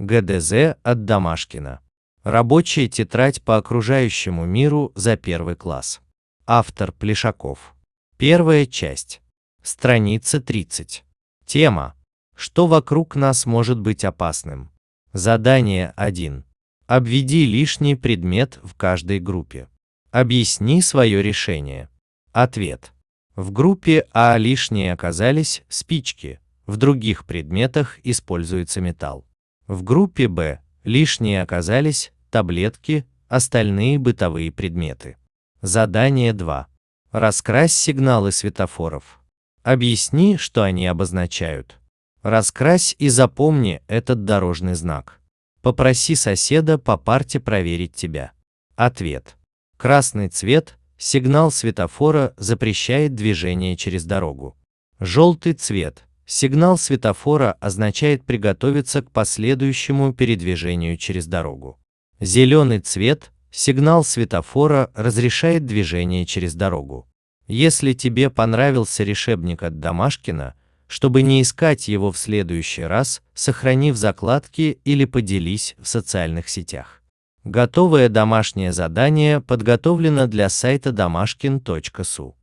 ГДЗ от Домашкина. Рабочая тетрадь по окружающему миру за 1 класс. Автор Плешаков. Первая часть. Страница 30. Тема. Что вокруг нас может быть опасным? Задание 1. Обведи лишний предмет в каждой группе. Объясни свое решение. Ответ. В группе А лишние оказались спички, в других предметах используется металл. В группе Б лишние оказались таблетки, остальные бытовые предметы. Задание 2. Раскрась сигналы светофоров. Объясни, что они обозначают. Раскрась и запомни этот дорожный знак. Попроси соседа по парте проверить тебя. Ответ. Красный цвет – сигнал светофора, запрещает движение через дорогу. Желтый цвет – сигнал светофора, означает приготовиться к последующему передвижению через дорогу. Зеленый цвет – сигнал светофора, разрешает движение через дорогу. Если тебе понравился решебник от Домашкина, чтобы не искать его в следующий раз, сохрани в закладке или поделись в социальных сетях. Готовое домашнее задание подготовлено для сайта domashkin.su.